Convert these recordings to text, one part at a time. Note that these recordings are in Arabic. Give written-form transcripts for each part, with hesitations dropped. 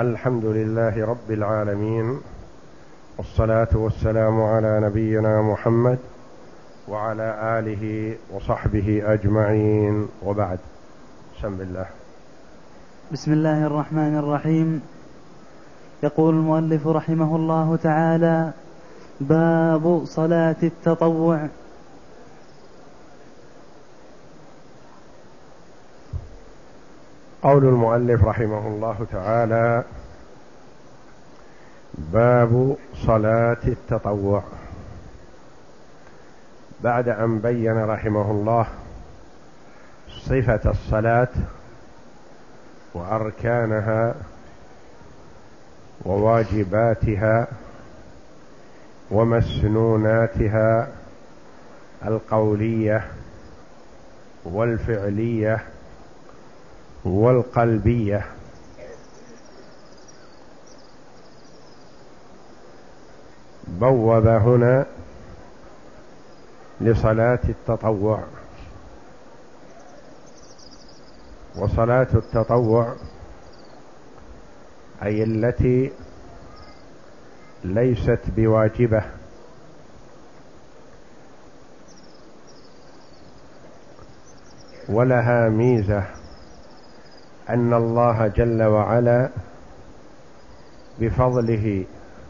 الحمد لله رب العالمين، والصلاة والسلام على نبينا محمد وعلى آله وصحبه أجمعين، وبعد. بسم الله. بسم الله الرحمن الرحيم. يقول المؤلف رحمه الله تعالى: باب صلاة التطوع. قول المؤلف رحمه الله تعالى: باب صلاة التطوع. بعد أن بين رحمه الله صفة الصلاة وأركانها وواجباتها ومسنوناتها القولية والفعلية والقلبية، بوب هنا لصلاة التطوع. وصلاة التطوع أي التي ليست بواجبة، ولها ميزة أن الله جل وعلا بفضله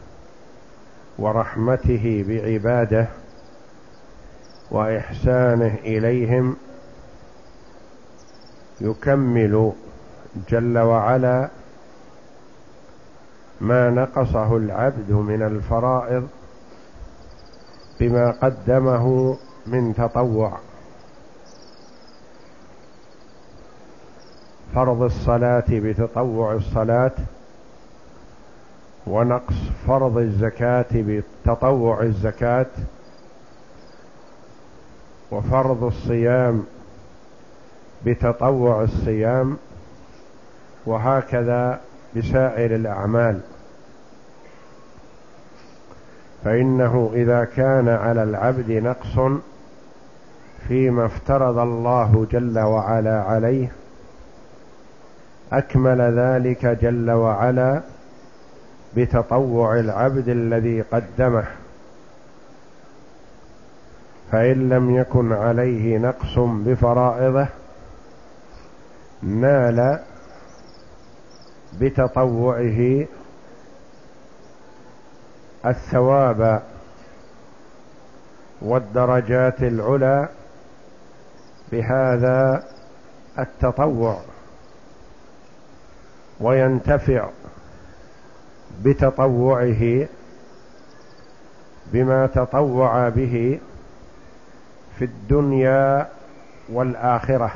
ورحمته بعباده وإحسانه إليهم يكمل جل وعلا ما نقصه العبد من الفرائض بما قدمه من تطوع. فرض الصلاة بتطوع الصلاة، ونقص فرض الزكاة بتطوع الزكاة، وفرض الصيام بتطوع الصيام، وهكذا بسائر الأعمال. فإنه إذا كان على العبد نقص فيما افترض الله جل وعلا عليه، أكمل ذلك جل وعلا بتطوع العبد الذي قدمه. فإن لم يكن عليه نقص بفرائضه نال بتطوعه الثواب والدرجات العلى بهذا التطوع، وينتفع بتطوعه بما تطوع به في الدنيا والآخرة.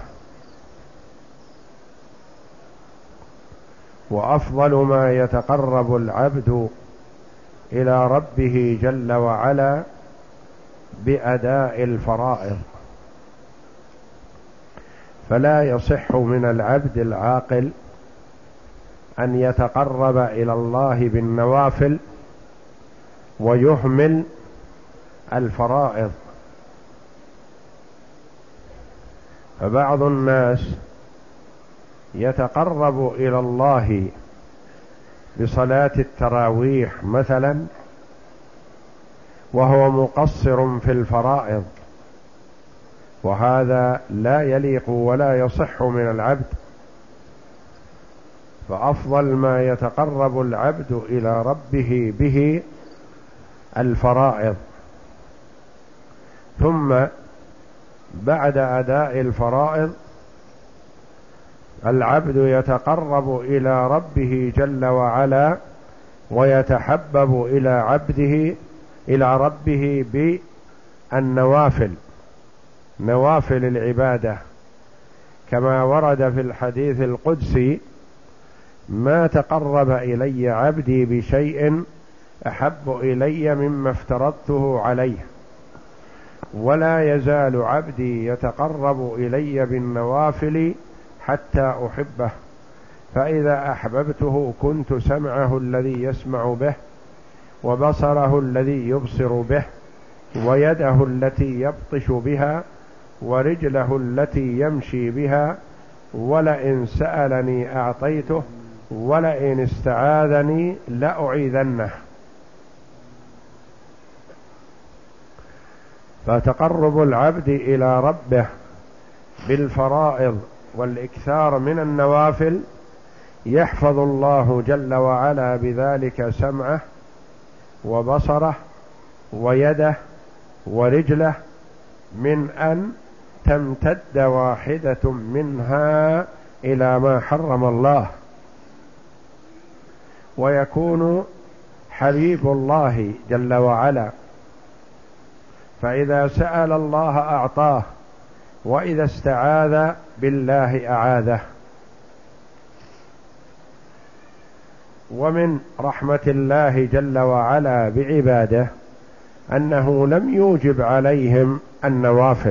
وأفضل ما يتقرب العبد إلى ربه جل وعلا بأداء الفرائض، فلا يصح من العبد العاقل أن يتقرب إلى الله بالنوافل ويهمل الفرائض. فبعض الناس يتقرب إلى الله بصلاة التراويح مثلا وهو مقصر في الفرائض، وهذا لا يليق ولا يصح من العبد. فأفضل ما يتقرب العبد إلى ربه به الفرائض، ثم بعد أداء الفرائض العبد يتقرب إلى ربه جل وعلا ويتحبب إلى ربه بالنوافل، نوافل العبادة، كما ورد في الحديث القدسي: ما تقرب إلي عبدي بشيء أحب إلي مما افترضته عليه، ولا يزال عبدي يتقرب إلي بالنوافل حتى أحبه، فإذا أحببته كنت سمعه الذي يسمع به، وبصره الذي يبصر به، ويده التي يبطش بها، ورجله التي يمشي بها، ولئن سألني أعطيته، ولئن استعاذني لأعيذنه. فتقرب العبد إلى ربه بالفرائض والإكثار من النوافل يحفظ الله جل وعلا بذلك سمعه وبصره ويده ورجله من أن تمتد واحدة منها إلى ما حرم الله، ويكون حبيب الله جل وعلا، فإذا سأل الله أعطاه، وإذا استعاذ بالله أعاذه. ومن رحمة الله جل وعلا بعباده أنه لم يوجب عليهم النوافل،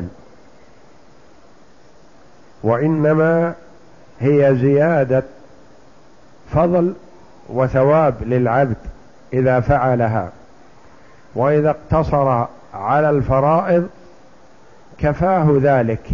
وإنما هي زيادة فضل وثواب للعبد إذا فعلها، وإذا اقتصر على الفرائض كفاه ذلك.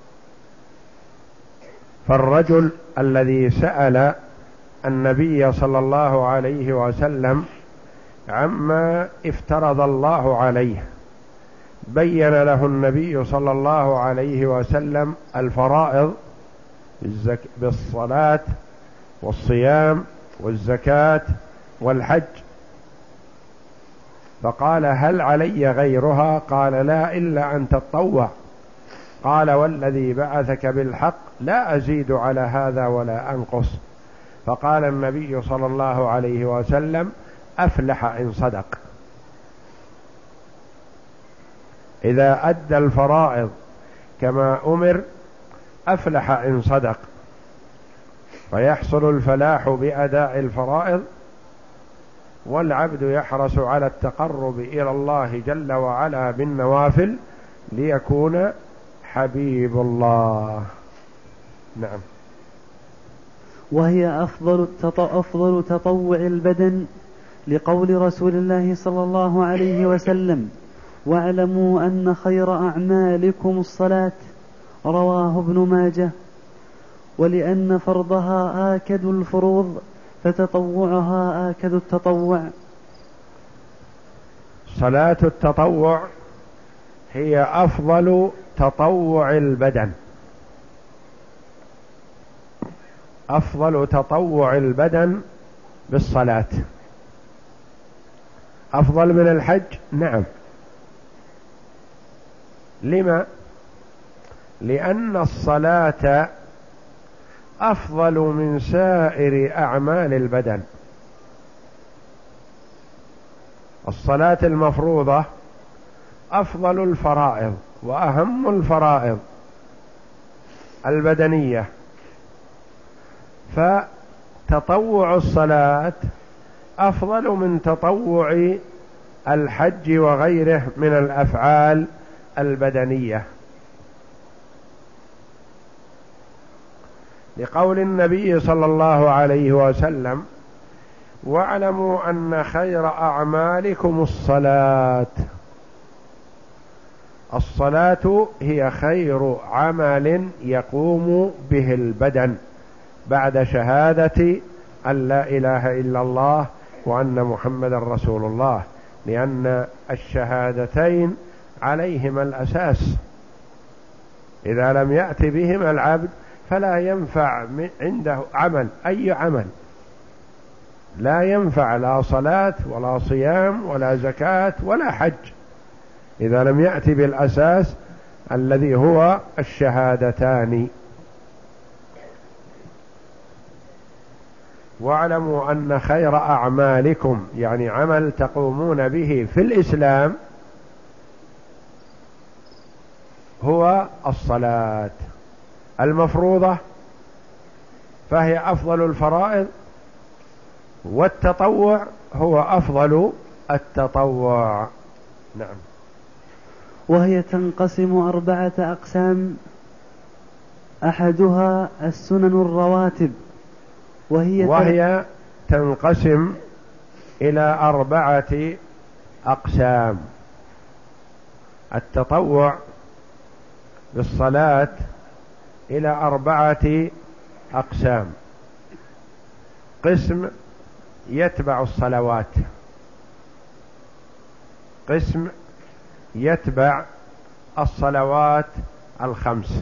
فالرجل الذي سأل النبي صلى الله عليه وسلم عما افترض الله عليه، بين له النبي صلى الله عليه وسلم الفرائض بالصلاة والصيام والزكاة والحج، فقال: هل علي غيرها؟ قال: لا، إلا أن تتطوع. قال: والذي بعثك بالحق لا أزيد على هذا ولا أنقص. فقال النبي صلى الله عليه وسلم: أفلح إن صدق. إذا أدى الفرائض كما أمر أفلح إن صدق، فيحصل الفلاح بأداء الفرائض، والعبد يحرص على التقرب إلى الله جل وعلا بالنوافل ليكون حبيب الله. نعم. وهي أفضل تطوع البدن، لقول رسول الله صلى الله عليه وسلم: واعلموا أن خير أعمالكم الصلاة، رواه ابن ماجه. ولأن فرضها آكد الفروض فتطوعها آكد التطوع. صلاة التطوع هي أفضل تطوع البدن، أفضل تطوع البدن بالصلاة. أفضل من الحج؟ نعم. لما؟ لأن الصلاة أفضل من سائر أعمال البدن. الصلاة المفروضة أفضل الفرائض وأهم الفرائض البدنية، فتطوع الصلاة أفضل من تطوع الحج وغيره من الأفعال البدنية، لقول النبي صلى الله عليه وسلم: واعلموا أن خير أعمالكم الصلاة. الصلاة هي خير عمل يقوم به البدن بعد شهادة أن لا إله إلا الله وأن محمد رسول الله، لأن الشهادتين عليهما الأساس، إذا لم يأت بهما العبد فلا ينفع عنده عمل، أي عمل لا ينفع، لا صلاة ولا صيام ولا زكاة ولا حج، إذا لم يأت بالأساس الذي هو الشهادتان. واعلموا أن خير أعمالكم، يعني عمل تقومون به في الإسلام، هو الصلاة المفروضة، فهي أفضل الفرائض، والتطوع هو أفضل التطوع. نعم. وهي تنقسم 4 أقسام: أحدها السنن الرواتب، وهي تنقسم إلى 4 أقسام: التطوع بالصلاة إلى 4 أقسام. قسم يتبع الصلوات، قسم يتبع الصلوات الخمس،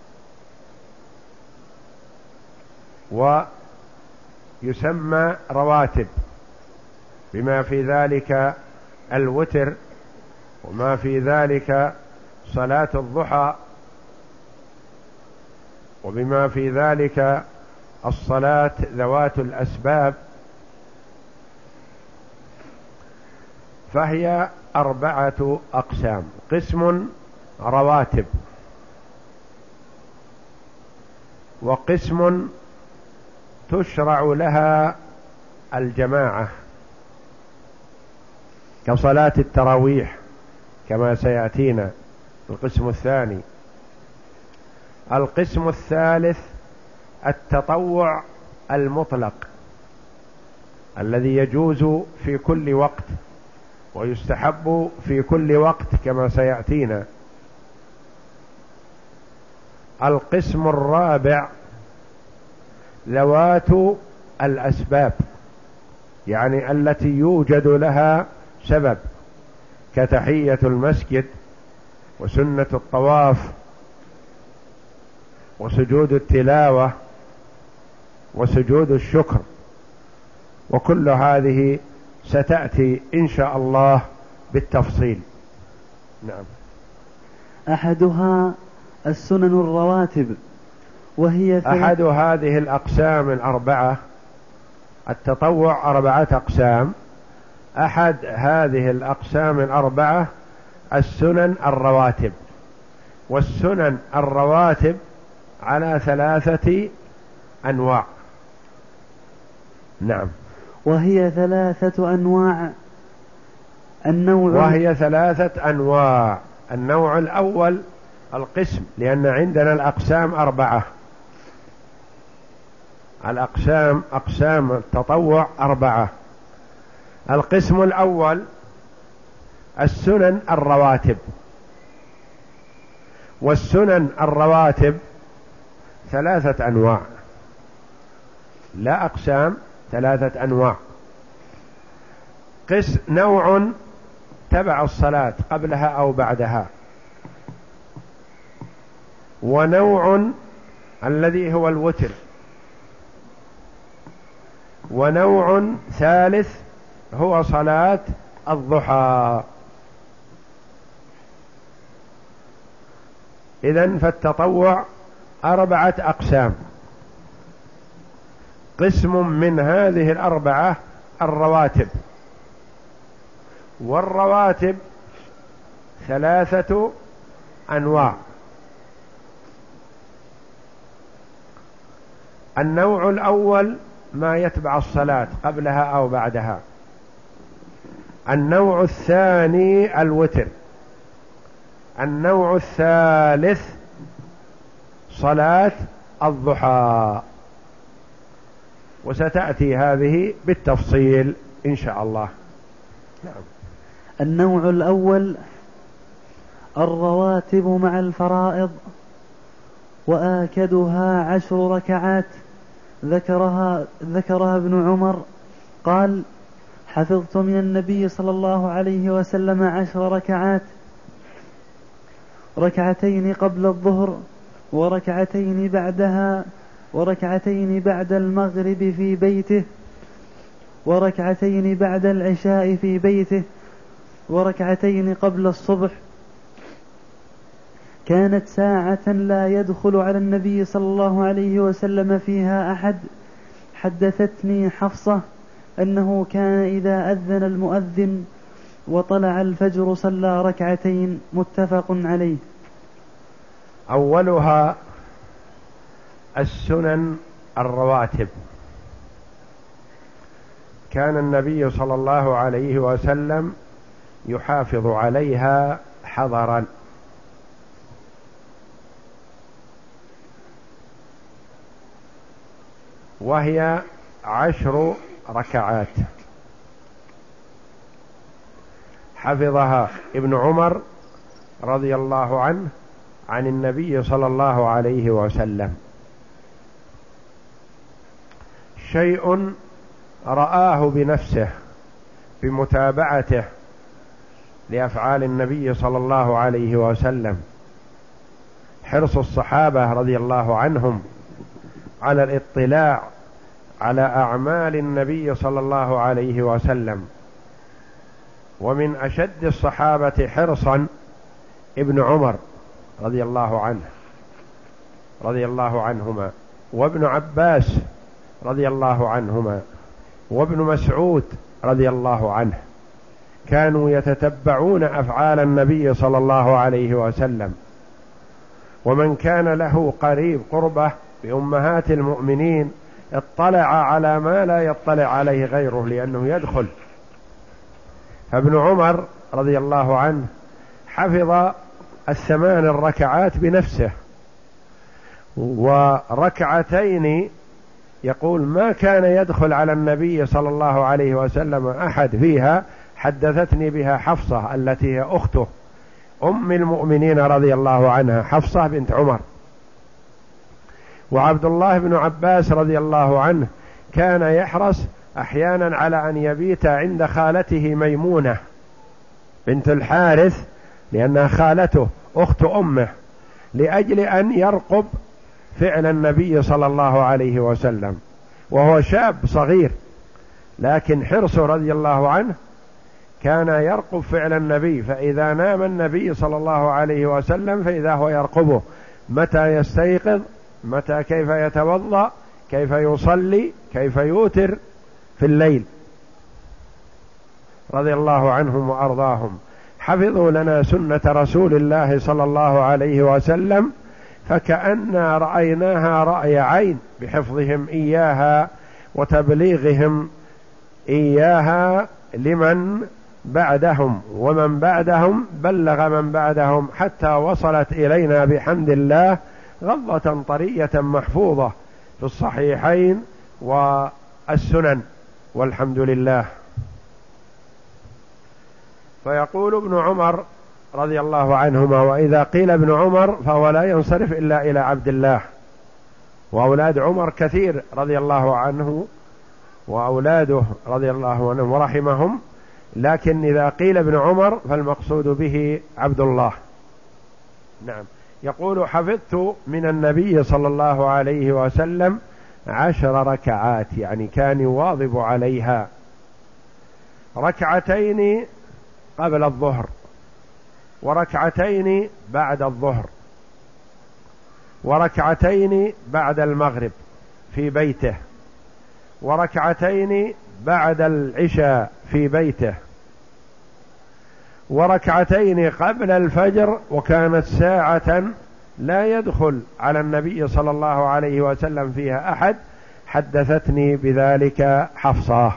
ويسمى رواتب، بما في ذلك الوتر، وما في ذلك صلاة الضحى، وبما في ذلك الصلاة ذوات الأسباب. فهي 4 أقسام: قسم رواتب، وقسم تشرع لها الجماعة كصلاة التراويح كما سيأتينا القسم الثاني. القسم الثالث التطوع المطلق الذي يجوز في كل وقت ويستحب في كل وقت كما سيأتينا. القسم الرابع ذوات الأسباب، يعني التي يوجد لها سبب، كتحية المسجد، وسنة الطواف، وسجود التلاوة، وسجود الشكر، وكل هذه ستأتي إن شاء الله بالتفصيل. نعم. أحدها السنن الرواتب، وهي أحد هذه الأقسام 4. التطوع 4 أقسام، أحد هذه الأقسام 4 السنن الرواتب. والسنن الرواتب على 3 أنواع. نعم. وهي 3 أنواع. وهي 3 أنواع. النوع الأول القسم، لأن عندنا الأقسام 4. الأقسام، أقسام التطوع 4. القسم الأول السنن الرواتب. والسنن الرواتب 3 أنواع، لا أقسام، 3 أنواع. نوع تبع الصلاة قبلها أو بعدها، ونوع الذي هو الوتر، ونوع ثالث هو صلاة الضحى. إذن فالتطوع 4 أقسام. قسم من هذه 4 الرواتب، والرواتب 3 أنواع. النوع الأول ما يتبع الصلاة قبلها أو بعدها. النوع الثاني الوتر. النوع الثالث صلاة الضحى، وستأتي هذه بالتفصيل إن شاء الله. نعم. النوع الأول الرواتب مع الفرائض، وآكدها 10 ركعات، ذكرها ابن عمر قال: حفظت من النبي صلى الله عليه وسلم 10 ركعات، 2 قبل الظهر، 2 بعدها، 2 بعد المغرب في بيته، 2 بعد العشاء في بيته، 2 قبل الصبح. كانت ساعة لا يدخل على النبي صلى الله عليه وسلم فيها أحد. حدثتني حفصة أنه كان إذا أذن المؤذن وطلع الفجر صلى 2، متفق عليه. أولها السنن الرواتب. كان النبي صلى الله عليه وسلم يحافظ عليها حضرا، وهي 10 ركعات حفظها ابن عمر رضي الله عنه عن النبي صلى الله عليه وسلم. شيء رآه بنفسه بمتابعته لأفعال النبي صلى الله عليه وسلم، حرص الصحابة رضي الله عنهم على الاطلاع على أعمال النبي صلى الله عليه وسلم. ومن أشد الصحابة حرصا ابن عمر رضي الله عنهما، وابن عباس رضي الله عنهما، وابن مسعود رضي الله عنه، كانوا يتتبعون أفعال النبي صلى الله عليه وسلم. ومن كان له قريب قربة بأمهات المؤمنين اطلع على ما لا يطلع عليه غيره لأنه يدخل. فابن عمر رضي الله عنه حفظ 8 ركعات بنفسه، وركعتين يقول ما كان يدخل على النبي صلى الله عليه وسلم أحد فيها حدثتني بها حفصة التي هي أخته أم المؤمنين رضي الله عنها، حفصة بنت عمر. وعبد الله بن عباس رضي الله عنه كان يحرص أحيانا على أن يبيت عند خالته ميمونة بنت الحارث لأنها خالته أخت أمه، لأجل أن يرقب فعل النبي صلى الله عليه وسلم، وهو شاب صغير، لكن حرصه رضي الله عنه كان يرقب فعل النبي. فإذا نام النبي صلى الله عليه وسلم فإذا هو يرقبه متى يستيقظ، متى كيف يتوضأ، كيف يصلي، كيف يوتر في الليل، رضي الله عنهم وأرضاهم. حفظوا لنا سنة رسول الله صلى الله عليه وسلم فكأننا رأيناها رأي عين بحفظهم إياها وتبليغهم إياها لمن بعدهم، ومن بعدهم بلغ من بعدهم حتى وصلت إلينا بحمد الله غضة طرية محفوظة في الصحيحين والسنن، والحمد لله. فيقول ابن عمر رضي الله عنهما: وإذا قيل ابن عمر فهو لا ينصرف إلا إلى عبد الله، وأولاد عمر كثير رضي الله عنه وأولاده رضي الله عنهم ورحمهم، لكن إذا قيل ابن عمر فالمقصود به عبد الله. نعم. يقول: حفظت من النبي صلى الله عليه وسلم 10 ركعات، يعني كان يواظب عليها، 2 قبل الظهر، 2 بعد الظهر، 2 بعد المغرب في بيته، 2 بعد العشاء في بيته، 2 قبل الفجر. وكانت ساعة لا يدخل على النبي صلى الله عليه وسلم فيها أحد، حدثتني بذلك حفصة.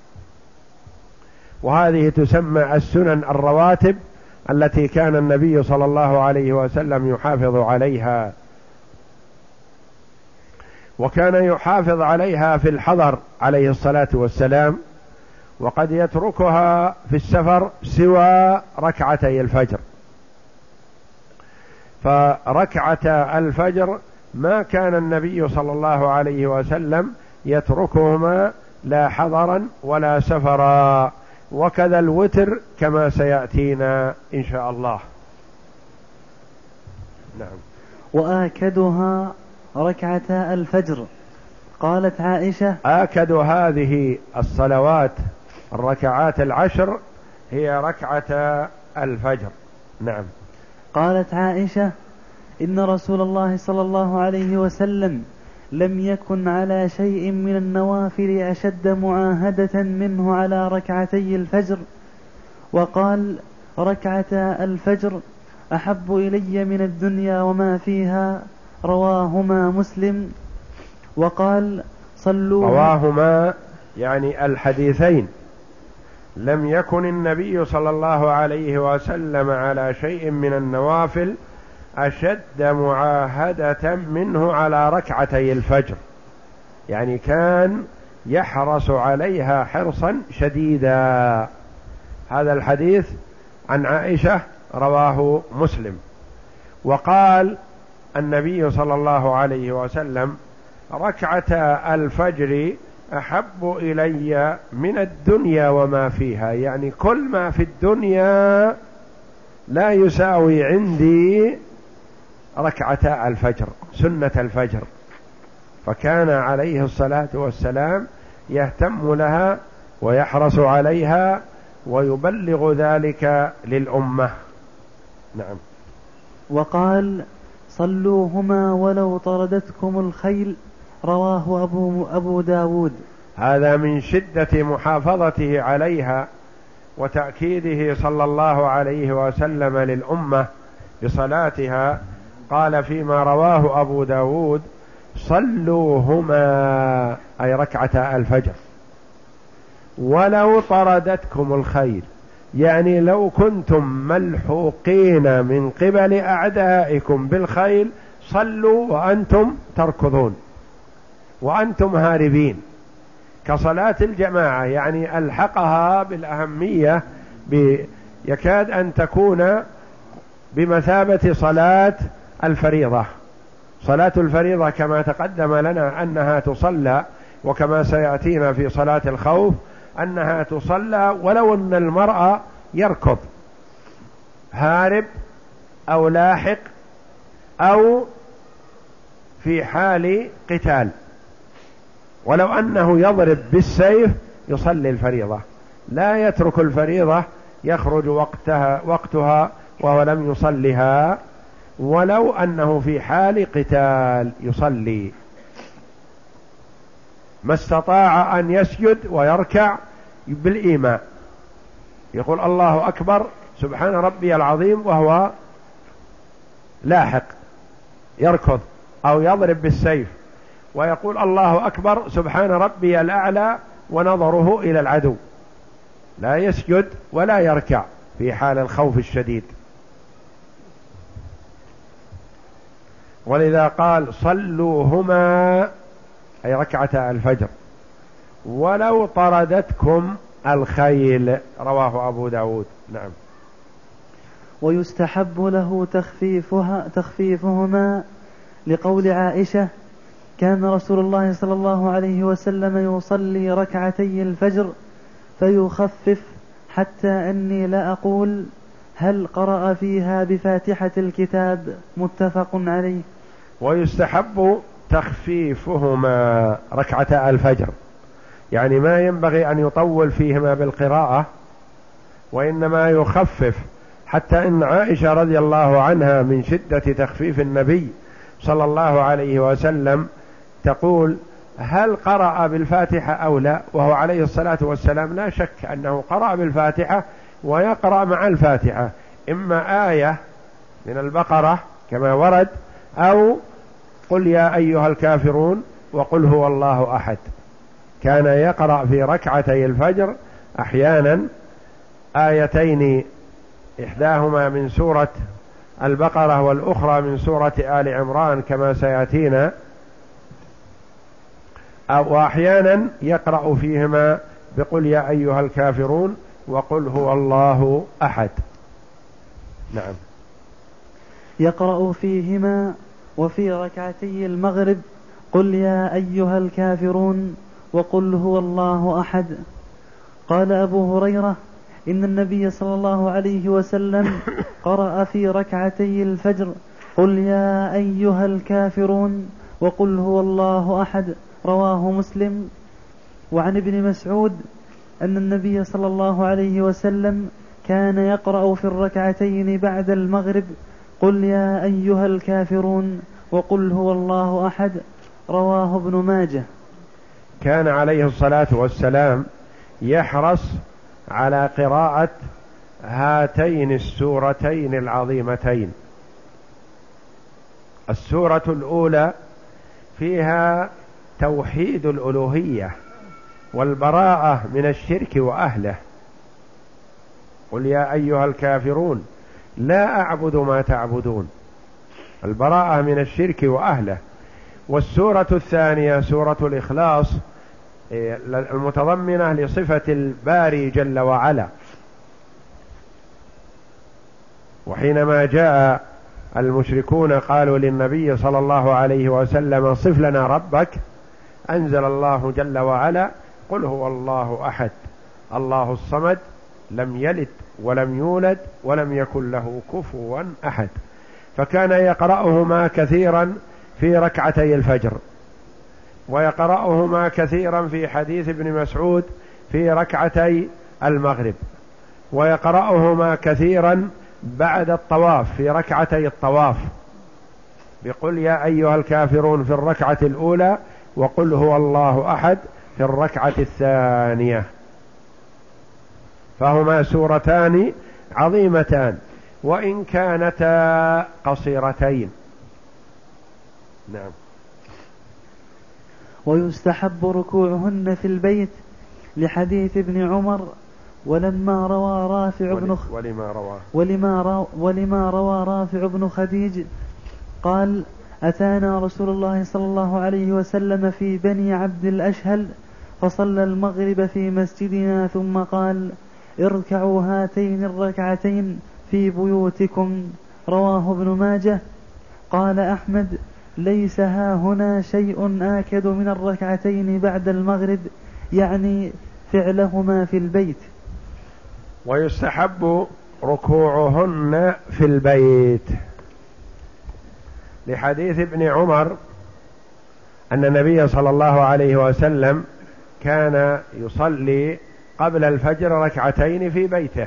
وهذه تسمى السنن الرواتب التي كان النبي صلى الله عليه وسلم يحافظ عليها، وكان يحافظ عليها في الحضر عليه الصلاة والسلام، وقد يتركها في السفر سوى 2 الفجر. فركعتا الفجر ما كان النبي صلى الله عليه وسلم يتركهما لا حضرا ولا سفرا، وكذا الوتر كما سيأتينا إن شاء الله. نعم. وآكدها 2 الفجر. قالت عائشة: آكد هذه الصلوات الركعات 10 هي 2 الفجر. نعم. قالت عائشة: إن رسول الله صلى الله عليه وسلم لم يكن على شيء من النوافل أشد معاهدة منه على 2 الفجر، وقال: 2 الفجر أحب إلي من الدنيا وما فيها، رواهما مسلم. وقال: صلوا. رواهما يعني الحديثين. لم يكن النبي صلى الله عليه وسلم على شيء من النوافل أشد معاهدة منه على 2 الفجر، يعني كان يحرص عليها حرصا شديدا. هذا الحديث عن عائشة رواه مسلم. وقال النبي صلى الله عليه وسلم: 2 الفجر أحب إلي من الدنيا وما فيها، يعني كل ما في الدنيا لا يساوي عندي ركعتا الفجر، سنة الفجر. فكان عليه الصلاة والسلام يهتم لها ويحرص عليها ويبلغ ذلك للأمة. نعم. وقال: صلوهما ولو طردتكم الخيل، رواه أبو داود. هذا من شدة محافظته عليها وتأكيده صلى الله عليه وسلم للأمة بصلاتها. قال فيما رواه أبو داود: صلوهما، أي ركعتا الفجر، ولو طردتكم الخيل، يعني لو كنتم ملحوقين من قبل أعدائكم بالخيل صلوا وأنتم تركضون وأنتم هاربين، كصلاة الجماعة، يعني ألحقها بالأهمية، يكاد أن تكون بمثابة صلاة الفريضة. صلاة الفريضة كما تقدم لنا أنها تصلى، وكما سيأتينا في صلاة الخوف أنها تصلى ولو أن المرأة يركض هارب أو لاحق أو في حال قتال، ولو أنه يضرب بالسيف يصلي الفريضة، لا يترك الفريضة يخرج وقتها وهو لم يصلها، ولو أنه في حال قتال يصلي، ما استطاع أن يسجد ويركع بالإيماء، يقول الله أكبر سبحان ربي العظيم وهو لاحق يركض أو يضرب بالسيف، ويقول الله أكبر سبحان ربي الأعلى ونظره إلى العدو، لا يسجد ولا يركع في حال الخوف الشديد. ولذا قال: صلوهما، أي ركعتا الفجر، ولو طردتكم الخيل، رواه أبو داود. نعم. ويستحب له تخفيفهما لقول عائشة: كان رسول الله صلى الله عليه وسلم يصلي ركعتي الفجر فيخفف حتى أني لا أقول هل قرأ فيها بفاتحة الكتاب، متفق عليه. ويستحب تخفيفهما ركعتا الفجر، يعني ما ينبغي أن يطول فيهما بالقراءة، وإنما يخفف، حتى إن عائشة رضي الله عنها من شدة تخفيف النبي صلى الله عليه وسلم تقول: هل قرأ بالفاتحة أو لا؟ وهو عليه الصلاة والسلام لا شك أنه قرأ بالفاتحة ويقرأ مع الفاتحة، إما آية من البقرة كما ورد، أو قل يا أيها الكافرون وقل هو الله أحد. كان يقرأ في ركعتي الفجر أحيانا آيتين، إحداهما من سورة البقرة والأخرى من سورة آل عمران كما سيأتينا، وأحيانا يقرأ فيهما بقل يا أيها الكافرون وقل هو الله أحد. نعم. يقرأ فيهما وفي ركعتي المغرب قل يا أيها الكافرون وقل هو الله أحد. قال أبو هريرة: إن النبي صلى الله عليه وسلم قرأ في ركعتي الفجر قل يا أيها الكافرون وقل هو الله أحد، رواه مسلم. وعن ابن مسعود أن النبي صلى الله عليه وسلم كان يقرأ في الركعتين بعد المغرب قل يا أيها الكافرون وقل هو الله أحد، رواه ابن ماجه. كان عليه الصلاة والسلام يحرص على قراءة هاتين السورتين العظيمتين. السورة الأولى فيها توحيد الألوهية والبراءة من الشرك وأهله، قل يا أيها الكافرون لا أعبد ما تعبدون، البراءة من الشرك وأهله. والسورة الثانية سورة الإخلاص المتضمنة لصفة الباري جل وعلا، وحينما جاء المشركون قالوا للنبي صلى الله عليه وسلم صف لنا ربك، أنزل الله جل وعلا: قل هو الله أحد الله الصمد لم يلد ولم يولد ولم يكن له كفوا أحد. فكان يقرأهما كثيرا في ركعتي الفجر، ويقرأهما كثيرا في حديث ابن مسعود في ركعتي المغرب، ويقرأهما كثيرا بعد الطواف في ركعتي الطواف بقل يا أيها الكافرون في الركعة الأولى، وقل هو الله أحد في الركعة الثانية. فهما سورتان عظيمتان وإن كانتا قصيرتين. نعم. ويستحب ركوعهن في البيت لحديث ابن عمر ولما روى رافع بن خديج قال: أتانا رسول الله صلى الله عليه وسلم في بني عبد الأشهل فصلى المغرب في مسجدنا ثم قال: اركعوا هاتين الركعتين في بيوتكم. رواه ابن ماجه. قال أحمد: ليس ها هنا شيء آكد من الركعتين بعد المغرب، يعني فعلهما في البيت. ويستحب ركوعهن في البيت لحديث ابن عمر أن النبي صلى الله عليه وسلم كان يصلي قبل الفجر ركعتين في بيته،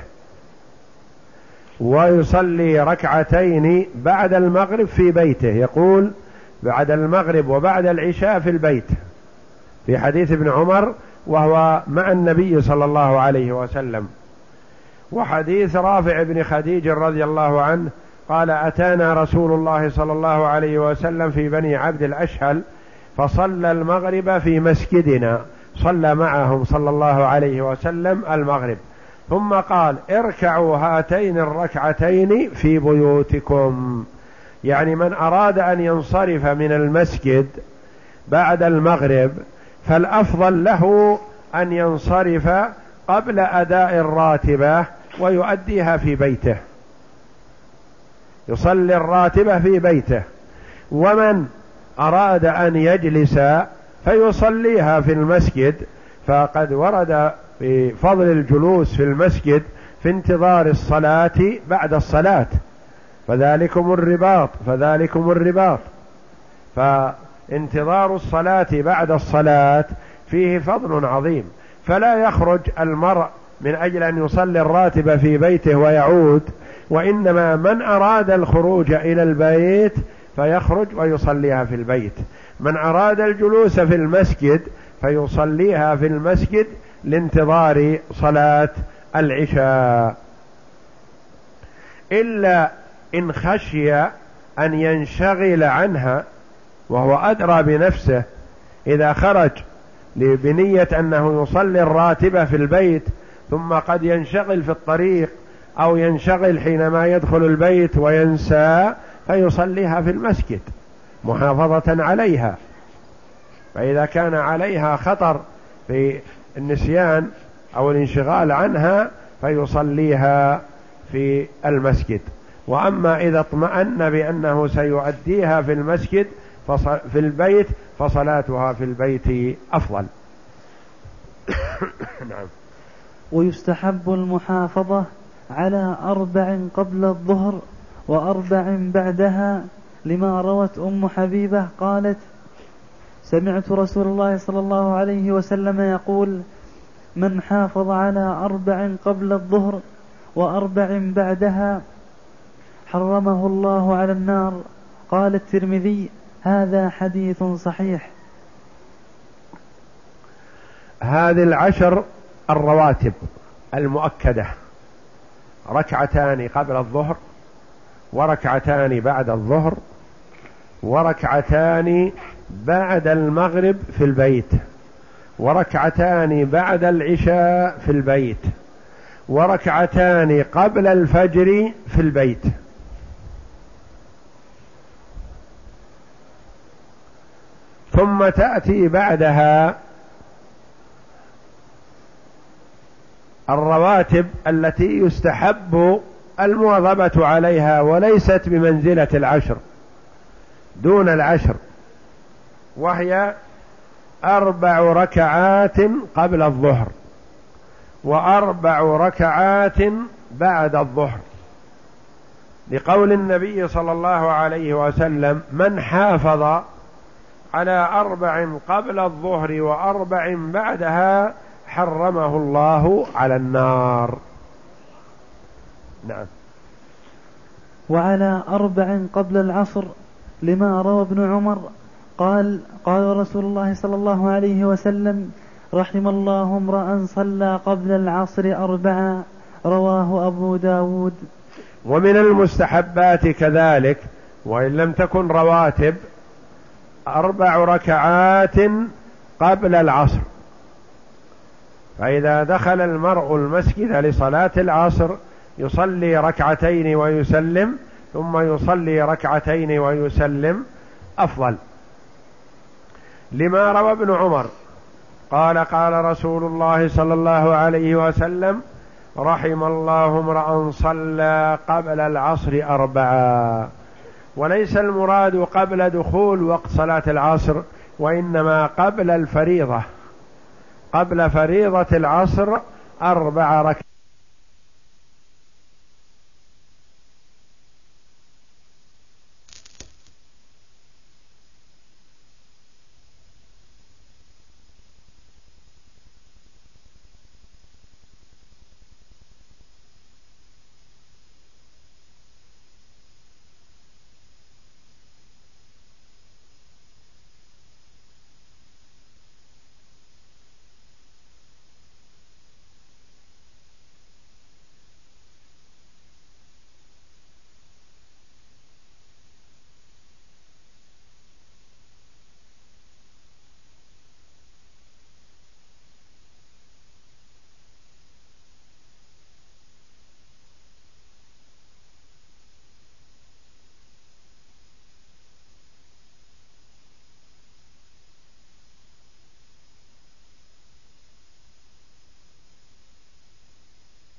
ويصلي ركعتين بعد المغرب في بيته، يقول بعد المغرب وبعد العشاء في البيت في حديث ابن عمر وهو مع النبي صلى الله عليه وسلم. وحديث رافع بن خديج رضي الله عنه قال: أتانا رسول الله صلى الله عليه وسلم في بني عبد الأشهل فصلى المغرب في مسجدنا، صلى معهم صلى الله عليه وسلم المغرب، ثم قال: اركعوا هاتين الركعتين في بيوتكم. يعني من أراد أن ينصرف من المسجد بعد المغرب فالأفضل له أن ينصرف قبل أداء الراتبة ويؤديها في بيته، يصلي الراتبة في بيته. ومن أراد أن يجلس فيصليها في المسجد، فقد ورد في فضل الجلوس في المسجد في انتظار الصلاة بعد الصلاة، فذلكم الرباط. فانتظار الصلاة بعد الصلاة فيه فضل عظيم، فلا يخرج المرء من أجل أن يصلي الراتبة في بيته ويعود، وإنما من أراد الخروج إلى البيت فيخرج ويصليها في البيت، من أراد الجلوس في المسجد فيصليها في المسجد لانتظار صلاة العشاء، إلا إن خشي أن ينشغل عنها وهو أدرى بنفسه. إذا خرج بنية أنه يصلي الراتبة في البيت ثم قد ينشغل في الطريق أو ينشغل حينما يدخل البيت وينسى، فيصليها في المسجد محافظة عليها. فإذا كان عليها خطر في النسيان أو الانشغال عنها فيصليها في المسجد. وأما إذا اطمأن بأنه سيؤديها في المسجد في البيت فصلاتها في البيت أفضل. نعم. ويستحب المحافظة على 4 قبل الظهر و4 بعدها، لما روت أم حبيبة قالت: سمعت رسول الله صلى الله عليه وسلم يقول: من حافظ على 4 قبل الظهر و4 بعدها حرمه الله على النار. قال الترمذي: هذا حديث صحيح. هذه 10 الرواتب المؤكدة: 2 قبل الظهر، 2 بعد الظهر، 2 بعد المغرب في البيت، 2 بعد العشاء في البيت، 2 قبل الفجر في البيت. ثم تأتي بعدها الرواتب التي يستحب المواظبة عليها وليست بمنزلة 10، دون 10، وهي 4 ركعات قبل الظهر و4 ركعات بعد الظهر، لقول النبي صلى الله عليه وسلم: من حافظ على 4 قبل الظهر و4 بعدها حرمه الله على النار. نعم. وعلى 4 قبل العصر، لما روى ابن عمر قال رسول الله صلى الله عليه وسلم: رحم الله امرأ صلى قبل العصر 4، رواه أبو داود. ومن المستحبات كذلك، وإن لم تكن رواتب، 4 ركعات قبل العصر، فإذا دخل المرء المسجد لصلاة العصر يصلي 2 ويسلم، ثم يصلي 2 ويسلم أفضل، لما روى ابن عمر قال رسول الله صلى الله عليه وسلم: رحم الله امرأ صلى قبل العصر 4. وليس المراد قبل دخول وقت صلاة العصر، وإنما قبل الفريضة، قبل فريضة العصر 4